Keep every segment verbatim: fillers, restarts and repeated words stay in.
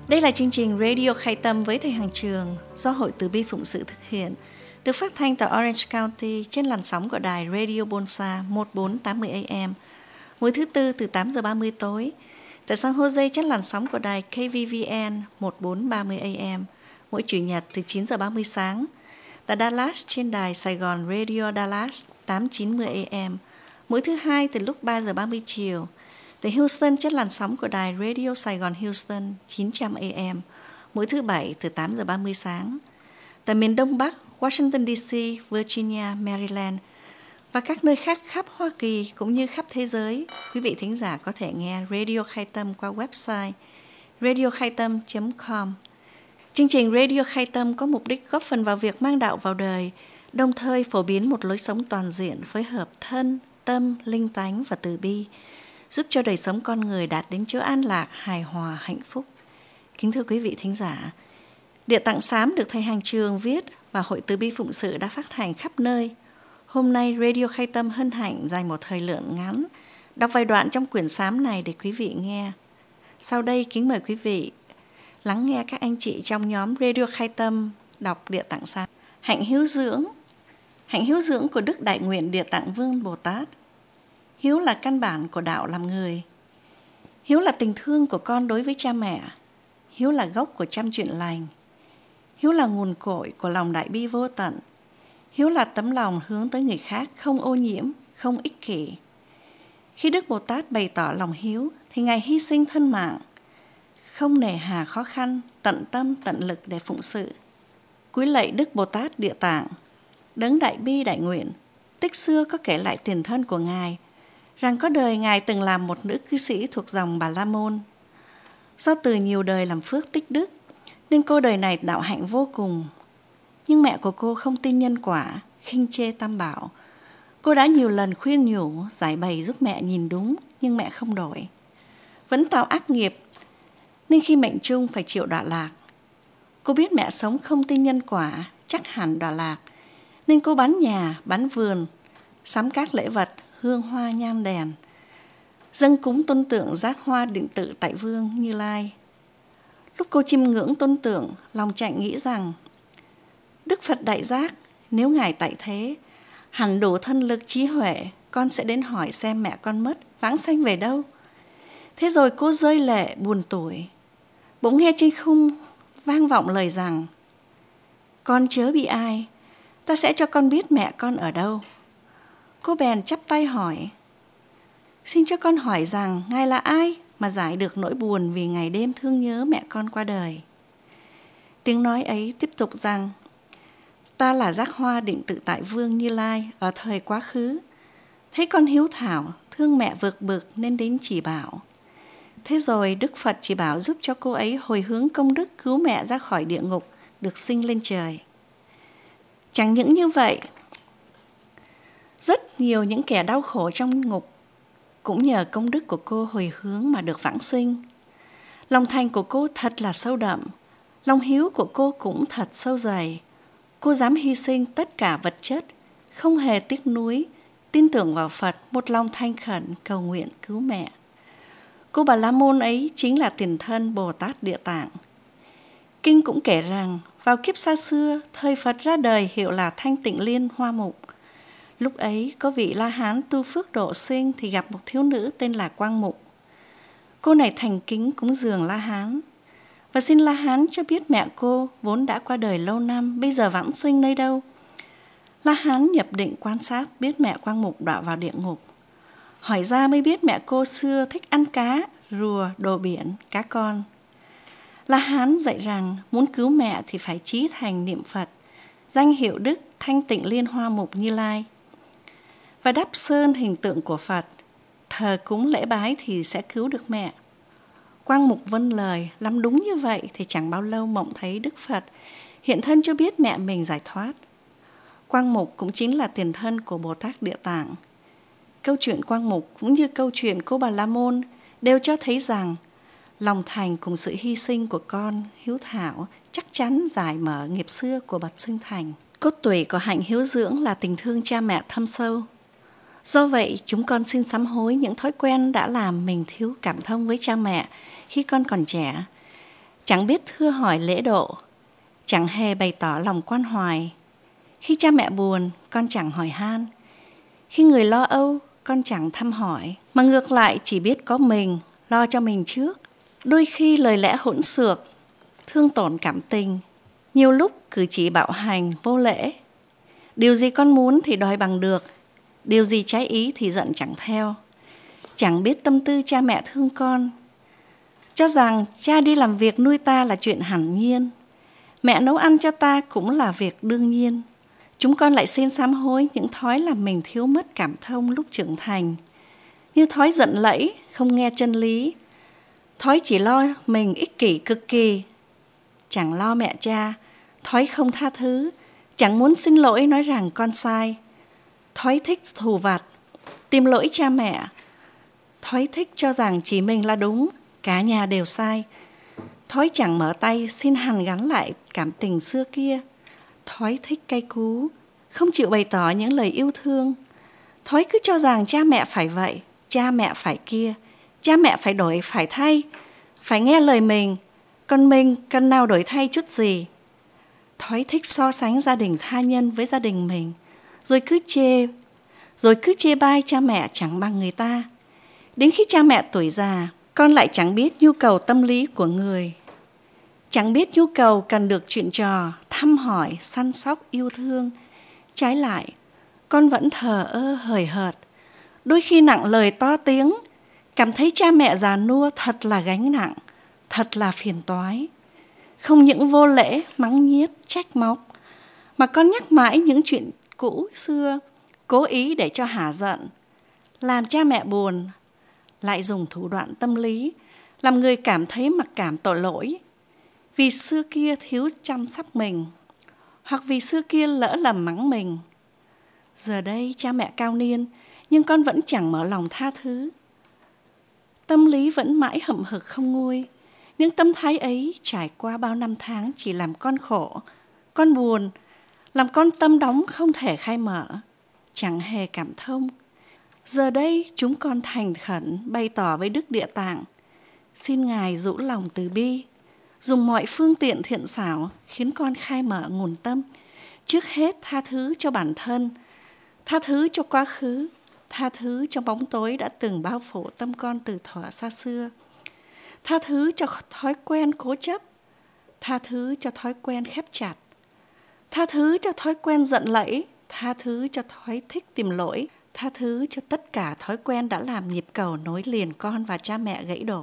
Đây là chương trình Radio Khai Tâm với Thầy Hằng Trường do Hội Từ Bi Phụng Sự thực hiện, được phát thanh tại Orange County trên làn sóng của đài Radio Bonsa một bốn tám mươi A M, mỗi thứ Tư từ tám giờ ba mươi tối, tại San Jose trên làn sóng của đài K V V N một bốn ba mươi A M, mỗi Chủ nhật từ chín giờ ba mươi sáng, tại Dallas trên đài Sài Gòn Radio Dallas tám chín mươi A M, mỗi thứ Hai từ lúc ba giờ ba mươi chiều, tại Houston trên làn sóng của đài Radio Sài Gòn Houston chín trăm A M, mỗi thứ Bảy từ tám giờ ba mươi sáng. Tại miền Đông Bắc, Washington D C, Virginia, Maryland và các nơi khác khắp Hoa Kỳ cũng như khắp thế giới, quý vị thính giả có thể nghe Radio Khai Tâm qua website radio khai tâm chấm com. Chương trình Radio Khai Tâm có mục đích góp phần vào việc mang đạo vào đời, đồng thời phổ biến một lối sống toàn diện phối hợp thân, tâm, linh tánh và từ bi, giúp cho đời sống con người đạt đến chỗ an lạc, hài hòa, hạnh phúc. Kính thưa quý vị thính giả, Địa Tạng Xám được Thầy Hằng Trường viết và Hội Từ Bi Phụng Sự đã phát hành khắp nơi. Hôm nay Radio Khai Tâm hân hạnh dành một thời lượng ngắn đọc vài đoạn trong quyển xám này để quý vị nghe. Sau đây kính mời quý vị lắng nghe các anh chị trong nhóm Radio Khai Tâm đọc Địa Tạng Xám. Hạnh hiếu dưỡng. Hạnh hiếu dưỡng của Đức Đại Nguyện Địa Tạng Vương Bồ Tát. Hiếu là căn bản của đạo làm người. Hiếu là tình thương của con đối với cha mẹ. Hiếu là gốc của trăm chuyện lành. Hiếu là nguồn cội của lòng đại bi vô tận. Hiếu là tấm lòng hướng tới người khác, không ô nhiễm, không ích kỷ. Khi Đức Bồ Tát bày tỏ lòng hiếu, thì Ngài hy sinh thân mạng, không nề hà khó khăn, tận tâm, tận lực để phụng sự. Cúi lạy Đức Bồ Tát Địa Tạng, đấng đại bi đại nguyện, tích xưa có kể lại tiền thân của Ngài, rằng có đời Ngài từng làm một nữ cư sĩ thuộc dòng Bà La Môn. Do từ nhiều đời làm phước tích đức, nên cô đời này đạo hạnh vô cùng. Nhưng mẹ của cô không tin nhân quả, khinh chê tam bảo. Cô đã nhiều lần khuyên nhủ, giải bày giúp mẹ nhìn đúng, nhưng mẹ không đổi. Vẫn tạo ác nghiệp, nên khi mệnh chung phải chịu đọa lạc. Cô biết mẹ sống không tin nhân quả, chắc hẳn đọa lạc, nên cô bán nhà, bán vườn, sắm các lễ vật, hương hoa nhang đèn, dâng cúng tôn tượng giác hoa định tự tại Vương Như Lai. Lúc cô chiêm ngưỡng tôn tượng, lòng chạnh nghĩ rằng Đức Phật Đại Giác, nếu Ngài tại thế, hẳn đủ thân lực trí huệ, con sẽ đến hỏi xem mẹ con mất, vãng sanh về đâu. Thế rồi cô rơi lệ buồn tủi. Bỗng nghe trên khung vang vọng lời rằng: con chớ bị ai, ta sẽ cho con biết mẹ con ở đâu. Cô bèn chắp tay hỏi: xin cho con hỏi rằng Ngài là ai mà giải được nỗi buồn vì ngày đêm thương nhớ mẹ con qua đời. Tiếng nói ấy tiếp tục rằng: ta là Giác Hoa Định Tự Tại Vương Như Lai ở thời quá khứ. Thấy con hiếu thảo, thương mẹ vực bực nên đến chỉ bảo. Thế rồi Đức Phật chỉ bảo giúp cho cô ấy hồi hướng công đức cứu mẹ ra khỏi địa ngục, được sinh lên trời. Chẳng những như vậy, rất nhiều những kẻ đau khổ trong ngục cũng nhờ công đức của cô hồi hướng mà được vãng sinh. Lòng thành của cô thật là sâu đậm, lòng hiếu của cô cũng thật sâu dày. Cô dám hy sinh tất cả vật chất, không hề tiếc nuối, tin tưởng vào Phật, một lòng thanh khẩn cầu nguyện cứu mẹ. Cô Bà La Môn ấy chính là tiền thân Bồ Tát Địa Tạng. Kinh cũng kể rằng vào kiếp xa xưa, thời Phật ra đời hiệu là Thanh Tịnh Liên Hoa Mục. Lúc ấy có vị La Hán tu phước độ sinh thì gặp một thiếu nữ tên là Quang Mục. Cô này thành kính cúng dường La Hán và xin La Hán cho biết mẹ cô vốn đã qua đời lâu năm, bây giờ vãng sinh nơi đâu. La Hán nhập định quan sát, biết mẹ Quang Mục đọa vào địa ngục. Hỏi ra mới biết mẹ cô xưa thích ăn cá, rùa, đồ biển, cá con. La Hán dạy rằng muốn cứu mẹ thì phải chí thành niệm Phật, danh hiệu Đức Thanh Tịnh Liên Hoa Mục Như Lai, và đắp sơn hình tượng của Phật, thờ cúng lễ bái thì sẽ cứu được mẹ. Quang Mục vâng lời, làm đúng như vậy thì chẳng bao lâu mộng thấy Đức Phật hiện thân cho biết mẹ mình giải thoát. Quang Mục cũng chính là tiền thân của Bồ Tát Địa Tạng. Câu chuyện Quang Mục cũng như câu chuyện cô Bà La Môn đều cho thấy rằng lòng thành cùng sự hy sinh của con hiếu thảo chắc chắn giải mở nghiệp xưa của bậc sinh thành. Cốt tủy của hạnh hiếu dưỡng là tình thương cha mẹ thâm sâu. Do vậy, chúng con xin sám hối những thói quen đã làm mình thiếu cảm thông với cha mẹ khi con còn trẻ. chẳng biết thưa hỏi lễ độ, chẳng hề bày tỏ lòng quan hoài. Khi cha mẹ buồn, con chẳng hỏi han. Khi người lo âu, con chẳng thăm hỏi, mà ngược lại chỉ biết có mình, lo cho mình trước. Đôi khi lời lẽ hỗn xược, thương tổn cảm tình, nhiều lúc cử chỉ bạo hành, vô lễ. Điều gì con muốn thì đòi bằng được, điều gì trái ý thì giận chẳng theo. Chẳng biết tâm tư cha mẹ thương con, cho rằng cha đi làm việc nuôi ta là chuyện hẳn nhiên, mẹ nấu ăn cho ta cũng là việc đương nhiên. Chúng con lại xin sám hối những thói làm mình thiếu mất cảm thông lúc trưởng thành, như thói giận lẫy, không nghe chân lý, thói chỉ lo mình ích kỷ cực kỳ, chẳng lo mẹ cha, thói không tha thứ, chẳng muốn xin lỗi nói rằng con sai, thói thích thù vặt, tìm lỗi cha mẹ, thói thích cho rằng chỉ mình là đúng, cả nhà đều sai, thói chẳng mở tay xin hàn gắn lại cảm tình xưa kia, thói thích cay cú, không chịu bày tỏ những lời yêu thương, thói cứ cho rằng cha mẹ phải vậy, cha mẹ phải kia, cha mẹ phải đổi phải thay, phải nghe lời mình, còn mình cần nào đổi thay chút gì. Thói thích so sánh gia đình tha nhân với gia đình mình, rồi cứ chê, rồi cứ chê bai cha mẹ chẳng bằng người ta. Đến khi cha mẹ tuổi già, con lại chẳng biết nhu cầu tâm lý của người, chẳng biết nhu cầu cần được chuyện trò, thăm hỏi, săn sóc, yêu thương. Trái lại, con vẫn thờ ơ hời hợt, đôi khi nặng lời to tiếng, cảm thấy cha mẹ già nua thật là gánh nặng, thật là phiền toái. Không những vô lễ, mắng nhiếc, trách móc, mà con nhắc mãi những chuyện cũ xưa, cố ý để cho hả giận, làm cha mẹ buồn, lại dùng thủ đoạn tâm lý, làm người cảm thấy mặc cảm tội lỗi. Vì xưa kia thiếu chăm sóc mình, hoặc vì xưa kia lỡ lầm mắng mình. Giờ đây cha mẹ cao niên, nhưng con vẫn chẳng mở lòng tha thứ. Tâm lý vẫn mãi hậm hực không nguôi. Những tâm thái ấy trải qua bao năm tháng chỉ làm con khổ, con buồn, làm con tâm đóng không thể khai mở, chẳng hề cảm thông. Giờ đây chúng con thành khẩn bày tỏ với Đức Địa Tạng, xin Ngài rũ lòng từ bi, dùng mọi phương tiện thiện xảo khiến con khai mở nguồn tâm. Trước hết tha thứ cho bản thân, tha thứ cho quá khứ, tha thứ cho bóng tối đã từng bao phủ tâm con từ thuở xa xưa, tha thứ cho thói quen cố chấp, tha thứ cho thói quen khép chặt, tha thứ cho thói quen giận lẫy, tha thứ cho thói thích tìm lỗi, tha thứ cho tất cả thói quen đã làm nhịp cầu nối liền con và cha mẹ gãy đổ.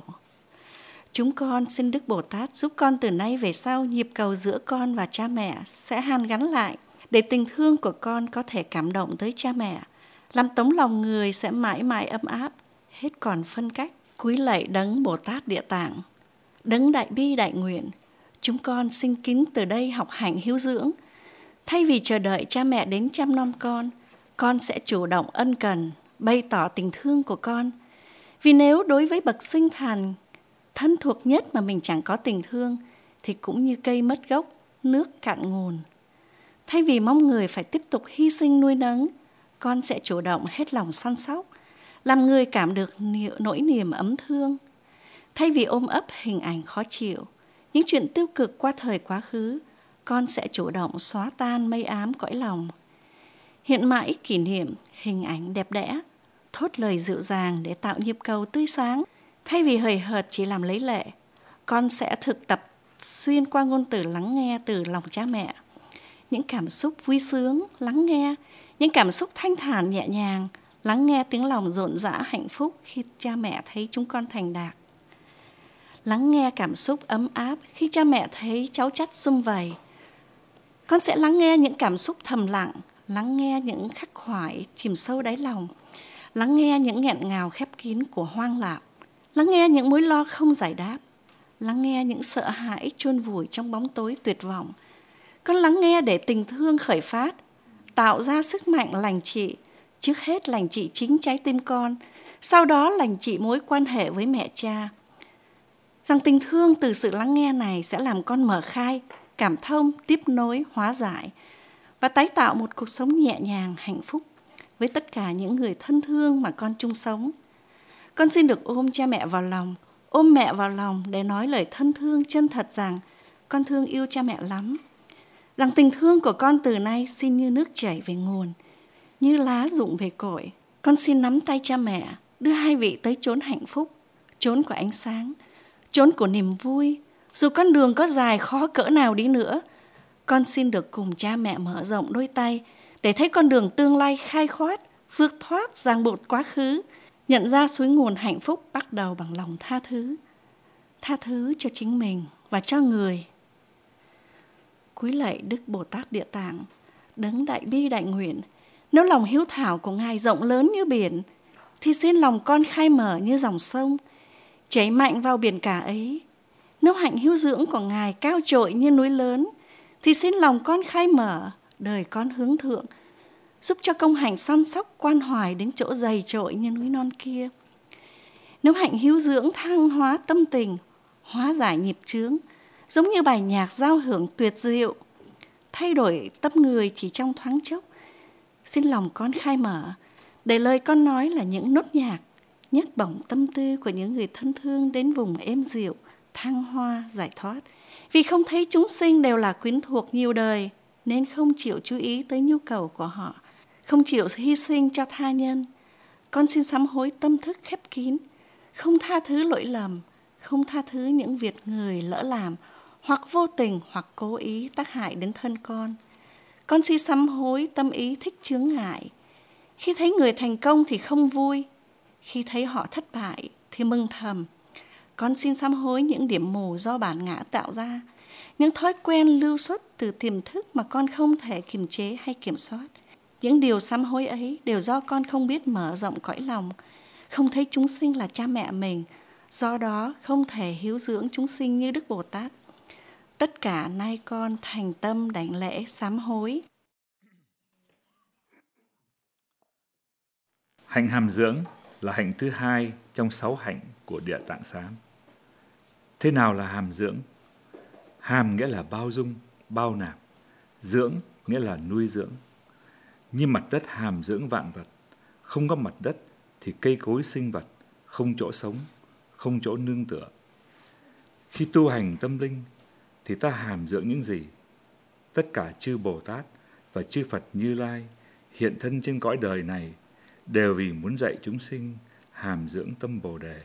Chúng con xin Đức Bồ Tát giúp con từ nay về sau nhịp cầu giữa con và cha mẹ sẽ hàn gắn lại, để tình thương của con có thể cảm động tới cha mẹ, làm tấm lòng người sẽ mãi mãi ấm áp, hết còn phân cách. Cúi lạy Đấng Bồ Tát Địa Tạng, Đấng Đại Bi Đại Nguyện, chúng con xin kính từ đây học hạnh hiếu dưỡng. Thay vì chờ đợi cha mẹ đến chăm nom con, con sẽ chủ động ân cần, bày tỏ tình thương của con. Vì nếu đối với bậc sinh thành, thân thuộc nhất mà mình chẳng có tình thương, thì cũng như cây mất gốc, nước cạn nguồn. Thay vì mong người phải tiếp tục hy sinh nuôi nấng, con sẽ chủ động hết lòng săn sóc, làm người cảm được nỗi niềm ấm thương. Thay vì ôm ấp hình ảnh khó chịu, những chuyện tiêu cực qua thời quá khứ, con sẽ chủ động xóa tan mây ám cõi lòng. Hiện mãi kỷ niệm, hình ảnh đẹp đẽ, thốt lời dịu dàng để tạo nhịp cầu tươi sáng. Thay vì hời hợt chỉ làm lấy lệ, con sẽ thực tập xuyên qua ngôn từ lắng nghe từ lòng cha mẹ. Những cảm xúc vui sướng, lắng nghe. Những cảm xúc thanh thản nhẹ nhàng, lắng nghe tiếng lòng rộn rã hạnh phúc khi cha mẹ thấy chúng con thành đạt. Lắng nghe cảm xúc ấm áp khi cha mẹ thấy cháu chắt sum vầy. Con sẽ lắng nghe những cảm xúc thầm lặng, lắng nghe những khắc khoải chìm sâu đáy lòng, lắng nghe những nghẹn ngào khép kín của hoang lạc, lắng nghe những mối lo không giải đáp, lắng nghe những sợ hãi chôn vùi trong bóng tối tuyệt vọng. Con lắng nghe để tình thương khởi phát, tạo ra sức mạnh lành trị. Trước hết lành trị chính trái tim con, sau đó lành trị mối quan hệ với mẹ cha. Rằng tình thương từ sự lắng nghe này sẽ làm con mở khai, cảm thông, tiếp nối, hóa giải và tái tạo một cuộc sống nhẹ nhàng, hạnh phúc với tất cả những người thân thương mà con chung sống. Con xin được ôm cha mẹ vào lòng, ôm mẹ vào lòng để nói lời thân thương chân thật rằng con thương yêu cha mẹ lắm. Rằng tình thương của con từ nay xin như nước chảy về nguồn, như lá rụng về cội. Con xin nắm tay cha mẹ, đưa hai vị tới chốn hạnh phúc, chốn của ánh sáng, chốn của niềm vui. Dù con đường có dài khó cỡ nào đi nữa, con xin được cùng cha mẹ mở rộng đôi tay để thấy con đường tương lai khai khoát, vượt thoát ràng buộc quá khứ, nhận ra suối nguồn hạnh phúc bắt đầu bằng lòng tha thứ. Tha thứ cho chính mình và cho người. Cúi lạy Đức Bồ Tát Địa Tạng, đấng đại bi đại nguyện, nếu lòng hiếu thảo của Ngài rộng lớn như biển, thì xin lòng con khai mở như dòng sông, chảy mạnh vào biển cả ấy. Nếu hạnh hiếu dưỡng của Ngài cao trội như núi lớn, thì xin lòng con khai mở, đời con hướng thượng, giúp cho công hạnh săn sóc quan hoài đến chỗ dày trội như núi non kia. Nếu hạnh hiếu dưỡng thăng hóa tâm tình, hóa giải nhịp chướng, giống như bài nhạc giao hưởng tuyệt diệu, thay đổi tâm người chỉ trong thoáng chốc, xin lòng con khai mở, để lời con nói là những nốt nhạc, nhấc bổng tâm tư của những người thân thương đến vùng êm dịu, thăng hoa, giải thoát. Vì không thấy chúng sinh đều là quyến thuộc nhiều đời, nên không chịu chú ý tới nhu cầu của họ, không chịu hy sinh cho tha nhân. Con xin sám hối tâm thức khép kín, không tha thứ lỗi lầm, không tha thứ những việc người lỡ làm, hoặc vô tình hoặc cố ý tác hại đến thân con. Con xin sám hối tâm ý thích chướng ngại. Khi thấy người thành công thì không vui, khi thấy họ thất bại thì mừng thầm. Con xin sám hối những điểm mù do bản ngã tạo ra, những thói quen lưu xuất từ tiềm thức mà con không thể kiềm chế hay kiểm soát. Những điều sám hối ấy đều do con không biết mở rộng cõi lòng, không thấy chúng sinh là cha mẹ mình, do đó không thể hiếu dưỡng chúng sinh như Đức Bồ Tát. Tất cả nay con thành tâm đảnh lễ sám hối. Hạnh hàm dưỡng là hạnh thứ hai trong sáu hạnh của Địa Tạng Sám. Thế nào là hàm dưỡng? Hàm nghĩa là bao dung, bao nạp. Dưỡng nghĩa là nuôi dưỡng. Như mặt đất hàm dưỡng vạn vật, không có mặt đất thì cây cối sinh vật, không chỗ sống, không chỗ nương tựa. Khi tu hành tâm linh thì ta hàm dưỡng những gì? Tất cả chư Bồ Tát và chư Phật Như Lai hiện thân trên cõi đời này đều vì muốn dạy chúng sinh hàm dưỡng tâm Bồ Đề.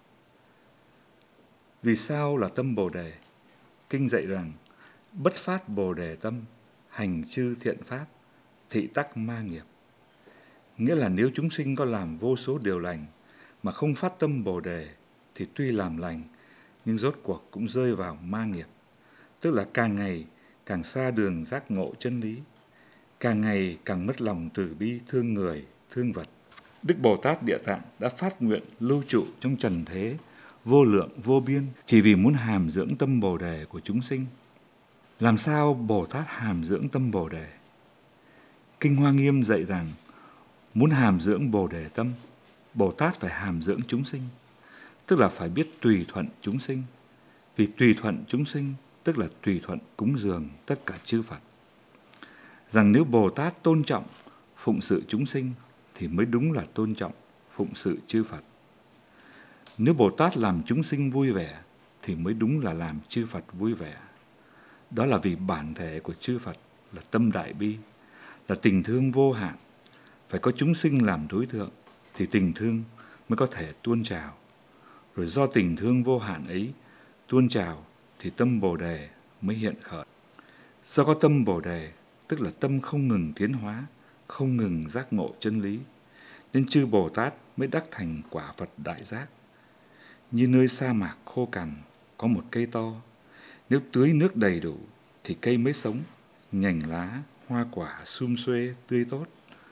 Vì sao là tâm Bồ Đề? Kinh dạy rằng, bất phát Bồ Đề tâm, hành chư thiện pháp, thị tắc ma nghiệp. Nghĩa là nếu chúng sinh có làm vô số điều lành mà không phát tâm Bồ Đề thì tuy làm lành nhưng rốt cuộc cũng rơi vào ma nghiệp. Tức là càng ngày càng xa đường giác ngộ chân lý, càng ngày càng mất lòng từ bi thương người, thương vật. Đức Bồ Tát Địa Tạng đã phát nguyện lưu trụ trong trần thế vô lượng vô biên chỉ vì muốn hàm dưỡng tâm Bồ Đề của chúng sinh. Làm sao Bồ Tát hàm dưỡng tâm Bồ Đề? Kinh Hoa Nghiêm dạy rằng muốn hàm dưỡng Bồ Đề tâm, Bồ Tát phải hàm dưỡng chúng sinh, tức là phải biết tùy thuận chúng sinh. Vì tùy thuận chúng sinh tức là tùy thuận cúng dường tất cả chư Phật. Rằng nếu Bồ Tát tôn trọng, phụng sự chúng sinh thì mới đúng là tôn trọng, phụng sự chư Phật. Nếu Bồ Tát làm chúng sinh vui vẻ thì mới đúng là làm chư Phật vui vẻ. Đó là vì bản thể của chư Phật là tâm đại bi, là tình thương vô hạn. Phải có chúng sinh làm đối tượng thì tình thương mới có thể tuôn trào. Rồi do tình thương vô hạn ấy tuôn trào thì tâm Bồ Đề mới hiện khởi. Do có tâm Bồ Đề, tức là tâm không ngừng tiến hóa, không ngừng giác ngộ chân lý, nên chư Bồ Tát mới đắc thành quả Phật đại giác. Như nơi sa mạc khô cằn có một cây to, nếu tưới nước đầy đủ thì cây mới sống, nhành lá, hoa quả sum xuê, tươi tốt.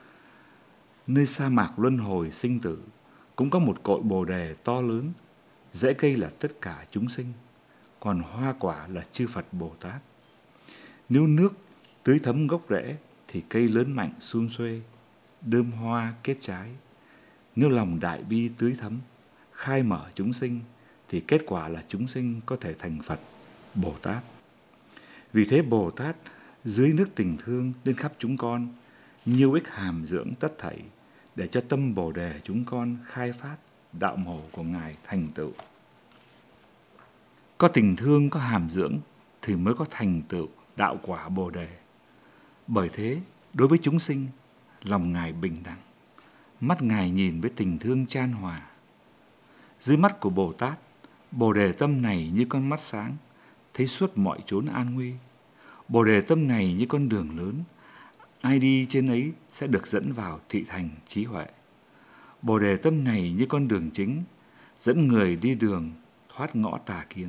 Nơi sa mạc luân hồi sinh tử cũng có một cội Bồ Đề to lớn, rễ cây là tất cả chúng sinh, còn hoa quả là chư Phật Bồ Tát. Nếu nước tưới thấm gốc rễ thì cây lớn mạnh sum xuê, đơm hoa kết trái. Nếu lòng đại bi tưới thấm, khai mở chúng sinh thì kết quả là chúng sinh có thể thành Phật Bồ Tát. Vì thế Bồ Tát dưới nước tình thương lên khắp chúng con, nhiều ích hàm dưỡng tất thảy để cho tâm Bồ Đề chúng con khai phát đạo màu của Ngài thành tựu. Có tình thương, có hàm dưỡng thì mới có thành tựu đạo quả Bồ Đề. Bởi thế, đối với chúng sinh, lòng Ngài bình đẳng, mắt Ngài nhìn với tình thương chan hòa. Dưới mắt của Bồ Tát, Bồ Đề tâm này như con mắt sáng, thấy suốt mọi chốn an nguy. Bồ Đề tâm này như con đường lớn, ai đi trên ấy sẽ được dẫn vào thị thành trí huệ. Bồ Đề tâm này như con đường chính, dẫn người đi đường thoát ngõ tà kiến.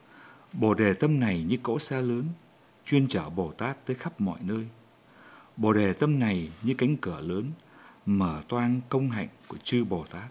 Bồ Đề tâm này như cỗ xe lớn, chuyên chở Bồ Tát tới khắp mọi nơi. Bồ Đề tâm này như cánh cửa lớn, mở toang công hạnh của chư Bồ Tát.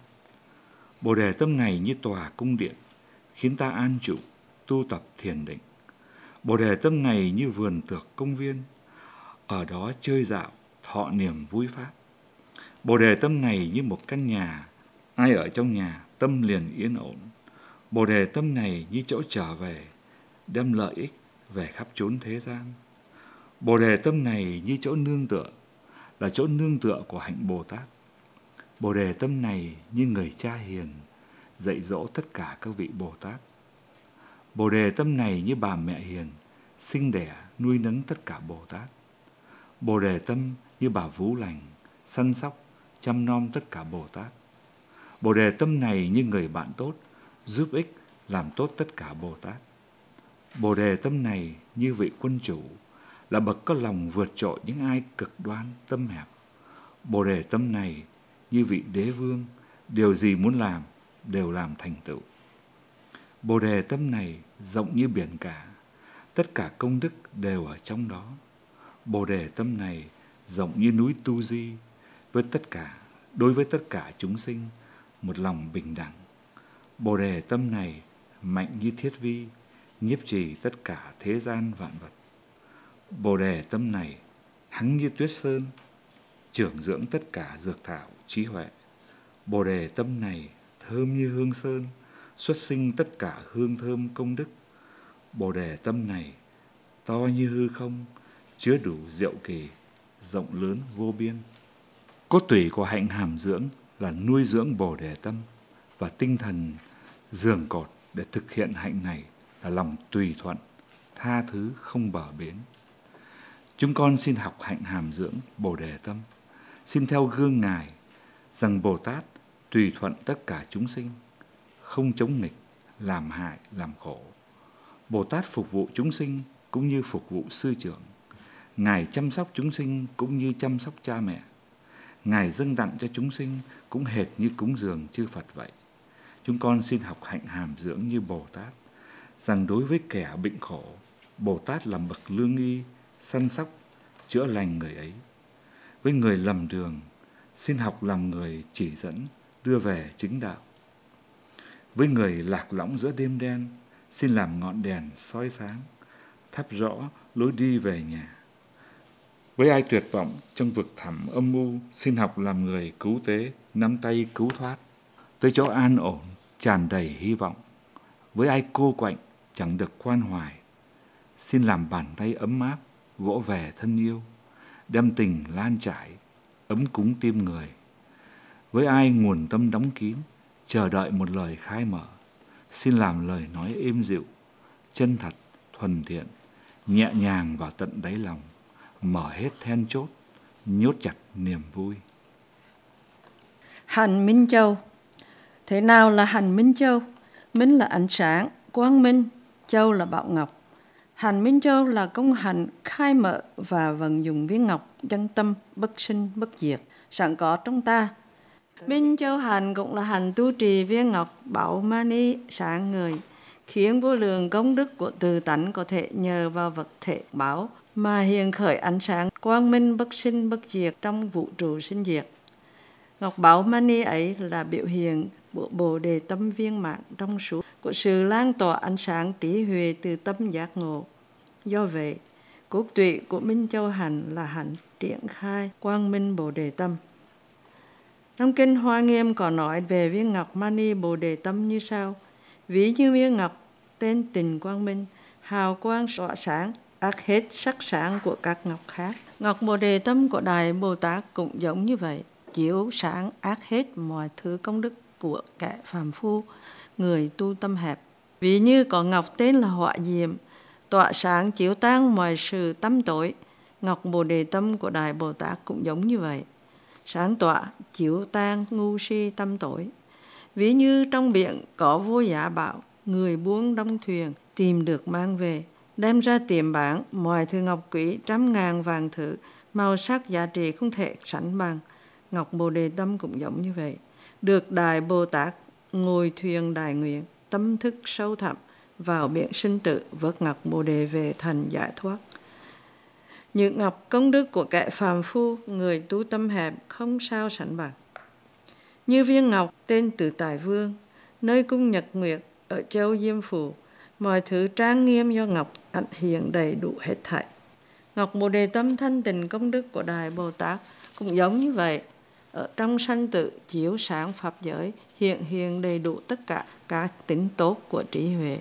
Bồ Đề tâm này như tòa cung điện, khiến ta an trụ, tu tập thiền định. Bồ Đề tâm này như vườn tược công viên, ở đó chơi dạo, thọ niềm vui pháp. Bồ Đề tâm này như một căn nhà, ai ở trong nhà tâm liền yên ổn. Bồ Đề tâm này như chỗ trở về, đem lợi ích về khắp chốn thế gian. Bồ Đề tâm này như chỗ nương tựa, là chỗ nương tựa của hạnh Bồ Tát. Bồ Đề tâm này như người cha hiền, dạy dỗ tất cả các vị Bồ Tát. Bồ Đề tâm này như bà mẹ hiền, sinh đẻ nuôi nấng tất cả Bồ Tát. Bồ Đề tâm như bà vú lành, săn sóc, chăm nom tất cả Bồ Tát. Bồ Đề tâm này như người bạn tốt, giúp ích, làm tốt tất cả Bồ Tát. Bồ Đề tâm này như vị quân chủ, là bậc có lòng vượt trội những ai cực đoan, tâm hẹp. Bồ Đề tâm này như vị đế vương, điều gì muốn làm, đều làm thành tựu. Bồ Đề tâm này rộng như biển cả, tất cả công đức đều ở trong đó. Bồ Đề tâm này rộng như núi Tu Di, với tất cả, đối với tất cả chúng sinh, một lòng bình đẳng. Bồ Đề tâm này mạnh như thiết vi, nhiếp trì tất cả thế gian vạn vật. Bồ Đề tâm này thắng như tuyết sơn, trưởng dưỡng tất cả dược thảo trí huệ. Bồ Đề tâm này thơm như hương sơn, xuất sinh tất cả hương thơm công đức. Bồ Đề tâm này to như hư không, chứa đủ diệu kỳ, rộng lớn vô biên. Cốt tủy của hạnh hàm dưỡng là nuôi dưỡng Bồ Đề tâm, và tinh thần giường cột để thực hiện hạnh này là lòng tùy thuận, tha thứ không bờ bến. Chúng con xin học hạnh hàm dưỡng Bồ Đề tâm, xin theo gương Ngài rằng Bồ Tát tùy thuận tất cả chúng sinh, không chống nghịch, làm hại, làm khổ. Bồ Tát phục vụ chúng sinh cũng như phục vụ sư trưởng. Ngài chăm sóc chúng sinh cũng như chăm sóc cha mẹ. Ngài dâng tặng cho chúng sinh cũng hệt như cúng dường chư Phật vậy. Chúng con xin học hạnh hàm dưỡng như Bồ Tát, rằng đối với kẻ bệnh khổ, Bồ Tát làm bậc lương y, săn sóc, chữa lành người ấy. Với người lầm đường, xin học làm người chỉ dẫn, đưa về chính đạo. Với người lạc lõng giữa đêm đen, xin làm ngọn đèn soi sáng, thắp rõ lối đi về nhà. Với ai tuyệt vọng trong vực thẳm âm mưu, xin học làm người cứu tế, nắm tay cứu thoát, tới chỗ an ổn, tràn đầy hy vọng. Với ai cô quạnh, chẳng được quan hoài, xin làm bàn tay ấm áp, vỗ về thân yêu, đem tình lan trải, ấm cúng tim người. Với ai nguồn tâm đóng kín, chờ đợi một lời khai mở, xin làm lời nói êm dịu, chân thật, thuần thiện, nhẹ nhàng vào tận đáy lòng, mở hết then chốt, nhốt chặt niềm vui. Hành Minh Châu. Thế nào là hành Minh Châu? Minh là ánh sáng, quang minh, Châu là bảo ngọc. Hành Minh Châu là công hành khai mở và vận dụng viên ngọc chân tâm bất sinh bất diệt sẵn có trong ta. Minh Châu hành cũng là hành tu trì viên ngọc bảo mani sáng người, khiến vô lượng công đức của từ tánh có thể nhờ vào vật thể bảo mà hiện khởi ánh sáng quang minh bất sinh bất diệt trong vũ trụ sinh diệt. Ngọc bảo mani ấy là biểu hiện của Bồ Đề tâm viên mãn trong suốt của sự lan tỏa ánh sáng trí huệ từ tâm giác ngộ. Do vậy, cốt tủy của Minh Châu hành là hành triển khai quang minh Bồ Đề tâm. Trong kinh Hoa Nghiêm có nói về viên ngọc mani Bồ Đề tâm như sau: ví như viên ngọc tên tình quang minh, hào quang tỏa sáng, ác hết sắc sáng của các ngọc khác. Ngọc Bồ Đề tâm của Đại Bồ Tát cũng giống như vậy, chiếu sáng ác hết mọi thứ công đức của kẻ phàm phu, người tu tâm hẹp. Ví như có ngọc tên là họa diệm, tỏa sáng chiếu tang mọi sự tăm tối. Ngọc Bồ Đề Tâm của Đại Bồ Tát cũng giống như vậy, sáng tỏa chiếu tang ngu si tâm tối. Ví như trong biển có vô giá bảo, người buông đông thuyền tìm được mang về, đem ra tiệm bán mọi thứ ngọc quý trăm ngàn vàng thử, màu sắc giá trị không thể sánh bằng. Ngọc Bồ Đề Tâm cũng giống như vậy, được Đại Bồ Tát ngồi thuyền đại nguyện, tâm thức sâu thẳm vào biển sinh tử, vớt ngọc Bồ Đề về thành giải thoát. Những ngọc công đức của kẻ phàm phu, người tu tâm hẹp không sao sánh bằng. Như viên ngọc tên Tự Tại Vương, nơi cung Nhật Nguyệt ở châu Diêm Phù, mọi thứ trang nghiêm do ngọc ẩn hiện đầy đủ hết thảy. Ngọc Bồ Đề Tâm thanh tịnh công đức của Đại Bồ Tát cũng giống như vậy, ở trong sanh tử chiếu sáng pháp giới, hiện hiện đầy đủ tất cả các tính tốt của trí huệ.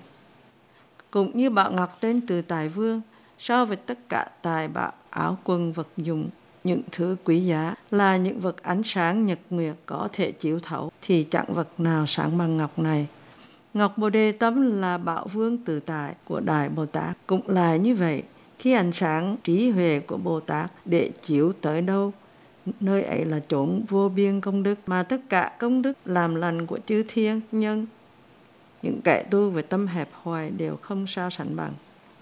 Cũng như bảo ngọc tên Tự Tại Vương, so với tất cả tài bảo, áo quần, vật dụng, những thứ quý giá là những vật ánh sáng nhật nguyệt có thể chiếu thấu, thì chẳng vật nào sáng bằng ngọc này. Ngọc Bồ Đề Tâm là bảo vương tự tại của Đại Bồ Tát cũng là như vậy. Khi ánh sáng trí huệ của Bồ Tát để chiếu tới đâu, nơi ấy là chốn vô biên công đức, mà tất cả công đức làm lành của chư thiên nhân, những kẻ tu về tâm hẹp hòi đều không sao sánh bằng.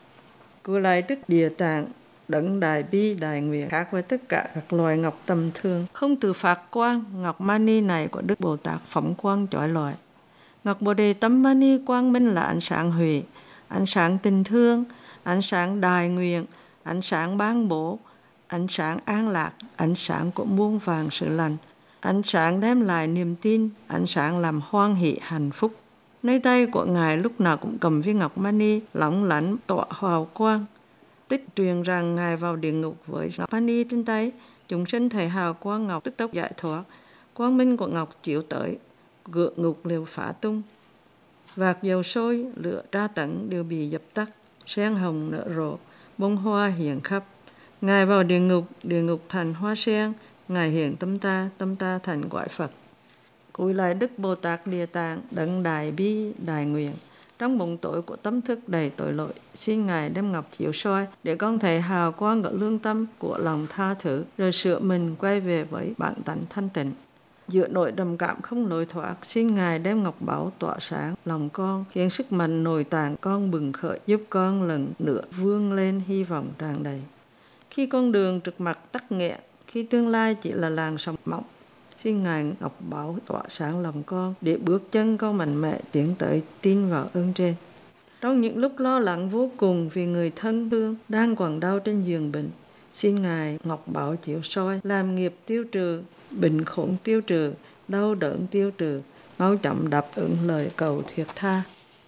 Cứ lại Đức Địa Tạng Đấng Đại Bi Đại Nguyện khác với tất cả các loài ngọc tầm thường, không từ phát quang. Ngọc Mani này của Đức Bồ Tát phóng quang chói lọi. Ngọc Bồ Đề Tâm Mani quang minh là ánh sáng huệ, ánh sáng tình thương, ánh sáng đại nguyện, ánh sáng ban bố, ánh sáng an lạc, ánh sáng của muôn vàng sự lành, ánh sáng đem lại niềm tin, ánh sáng làm hoan hỷ hạnh phúc. Nơi tay của Ngài lúc nào cũng cầm viên ngọc mani lóng lánh tỏa hào quang. Tích truyền rằng Ngài vào địa ngục với ngọc mani trên tay, chúng sinh thấy hào quang ngọc tức tốc giải thoát. Quang minh của ngọc chiếu tới, cửa ngục đều phá tung. Vạc dầu sôi, lửa tra tấn đều bị dập tắt, sen hồng nở rộ, bông hoa hiện khắp. Ngài vào địa ngục, địa ngục thành hoa sen, Ngài hiện tâm ta, tâm ta thành quái Phật. Cúi lại Đức Bồ Tát Địa Tạng Đấng Đại Bi Đại Nguyện, trong bóng tối của tâm thức đầy tội lỗi, xin Ngài đem ngọc chiếu soi để con thấy hào quang ở lương tâm của lòng tha thứ, rồi sửa mình quay về với bản tánh thanh tịnh. Giữa nỗi trầm cảm không lối thoát, xin Ngài đem ngọc báu tỏa sáng lòng con, khiến sức mạnh nội tạng con bừng khởi, giúp con lần nữa vươn lên hy vọng tràn đầy. Khi con đường trực mặt tắc nghẹn, khi tương lai chỉ là làn sóng mỏng, xin Ngài ngọc báu tỏa sáng lòng con để bước chân con mạnh mẽ tiến tới tin vào ơn trên. Trong những lúc lo lắng vô cùng vì người thân thương đang còn đau trên giường bệnh, xin Ngài ngọc báu chiếu soi, làm nghiệp tiêu trừ, bệnh khổ tiêu trừ, đau đớn tiêu trừ, mau chóng đáp ứng lời cầu thiết tha.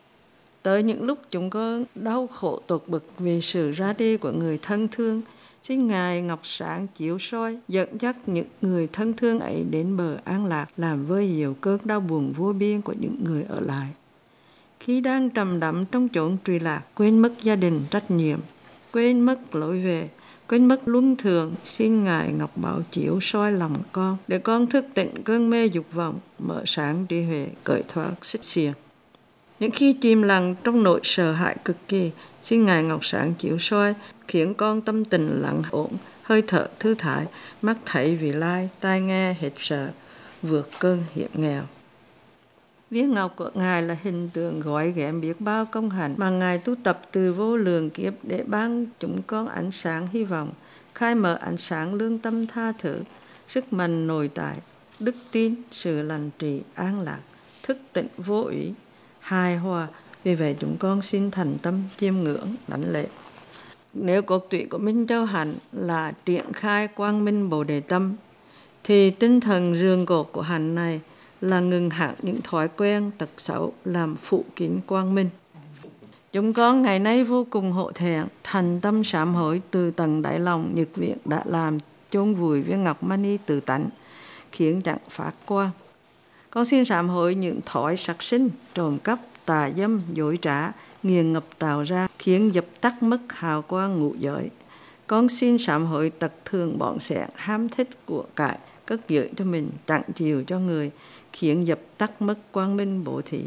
Tới những lúc chúng con đau khổ tột bực vì sự ra đi của người thân thương, xin Ngài ngọc sáng chiếu soi, dẫn dắt những người thân thương ấy đến bờ an lạc, làm vơi dịu cơn đau buồn vô biên của những người ở lại. Khi đang trầm đắm trong chốn trùy lạc, quên mất gia đình trách nhiệm, quên mất lối về, quên mất luân thường, xin Ngài ngọc bảo chiếu soi lòng con, để con thức tỉnh cơn mê dục vọng, mở sáng trí huệ, cởi thoát xích xiềng. Những khi chìm lặng trong nỗi sợ hãi cực kỳ, xin Ngài ngọc sáng chiếu soi, khiến con tâm tình lặng ổn, hơi thở thư thái, mắt thấy vị lai, tai nghe hết sợ, vượt cơn hiểm nghèo. Viên ngọc của Ngài là hình tượng gói ghém biết bao công hạnh mà Ngài tu tập từ vô lượng kiếp để ban chúng con ánh sáng hy vọng, khai mở ánh sáng lương tâm tha thứ, sức mạnh nội tại, đức tin, sự lành trị, an lạc, thức tỉnh vô ủy, hài hòa. Vì vậy chúng con xin thành tâm chiêm ngưỡng đảnh lễ. Nếu cốt tủy của Minh Châu Hạnh là triển khai quang minh Bồ Đề Tâm, thì tinh thần rường cột của hạnh này là ngừng hẳn những thói quen tật xấu làm phụ kín quang minh. Chúng con ngày nay vô cùng hổ thẹn, thành tâm sám hối từ tầng đáy lòng nhược viện đã làm chôn vùi viên ngọc mani tự tánh, khiến chẳng phát quang. Con xin sám hối những thói sát sinh, trộm cắp, tà dâm, dối trá, nghiền ngập tạo ra, khiến dập tắt mất hào quang ngũ giới. Con xin sám hối tật thường bọn xẻng, ham thích của cải, cất giữ cho mình, tặng chiều cho người, khiến dập tắt mất quang minh bổ thí.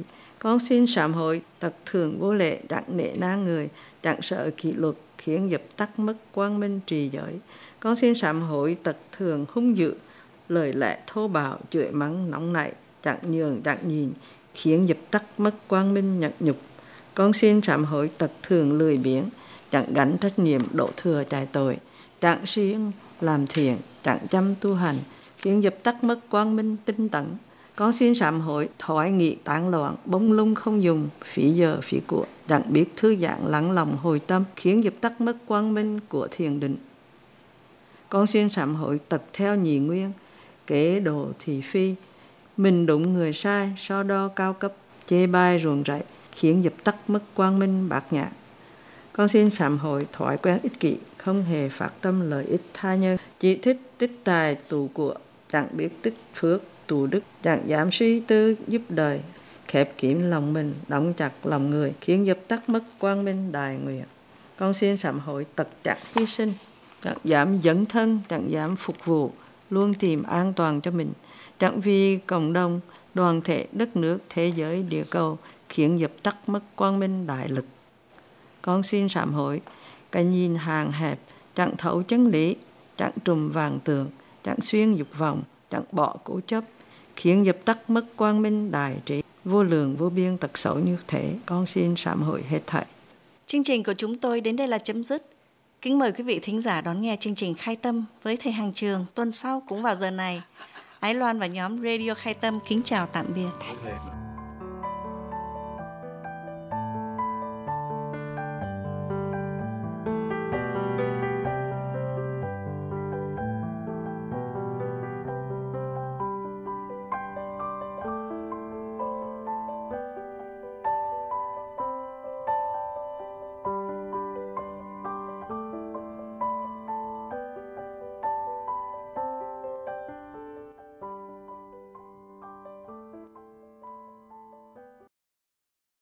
Con xin sám hối tật thường vô lễ, chẳng nể nang người, chẳng sợ kỷ luật, khiến dập tắt mất quang minh trì giới. Con xin sám hối tật thường hung dữ, lời lẽ thô bạo, chửi mắng nóng nảy, chẳng nhường chẳng nhìn, khiến dập tắt mất quang minh nhẫn nhục. Con xin sám hối tật thường lười biếng, chẳng gánh trách nhiệm đổ thừa chạy tội, chẳng siêng làm thiện, chẳng chăm tu hành, khiến dập tắt mất quang minh tinh tấn. Con xin sám hối thoái nghị tán loạn, bông lung không dùng, phí giờ phí của, chẳng biết thư giãn lắng lòng hồi tâm, khiến dập tắt mất quang minh của thiền định. Con xin sám hối tật theo nhị nguyên, kế đồ thị phi, mình đúng người sai, so đo cao cấp, chê bai ruồng rẫy, khiến dập tắt mất quang minh bát nhã. Con xin sám hối thói quen ích kỷ, không hề phát tâm lợi ích tha nhân, chỉ thích tích tài tụ của, chẳng biết tích phước tụ đức, chẳng dám suy tư giúp đời, khép kín lòng mình, đóng chặt lòng người, khiến dập tắt mất quang minh đại nguyện. Con xin sám hối tật chẳng hy sinh, chẳng dám dấn thân, chẳng dám phục vụ, luôn tìm an toàn cho mình, chẳng vì cộng đồng, đoàn thể, đất nước, thế giới, địa cầu, khiến dập tắt mất quang minh đại lực. Con xin sám hối cái nhìn hàng hẹp, chẳng thấu chân lý, chẳng trùm vàng tường, chẳng xuyên dục vọng, chẳng bỏ cố chấp, khiến dập tắt mất quang minh đại trí, vô lượng vô biên tật xấu như thế. Con xin sám hối hết thảy. Chương trình của chúng tôi đến đây là chấm dứt. Kính mời quý vị thính giả đón nghe chương trình Khai Tâm với thầy Hàng Trường tuần sau cũng vào giờ này. Ái Loan và nhóm Radio Khai Tâm kính chào tạm biệt.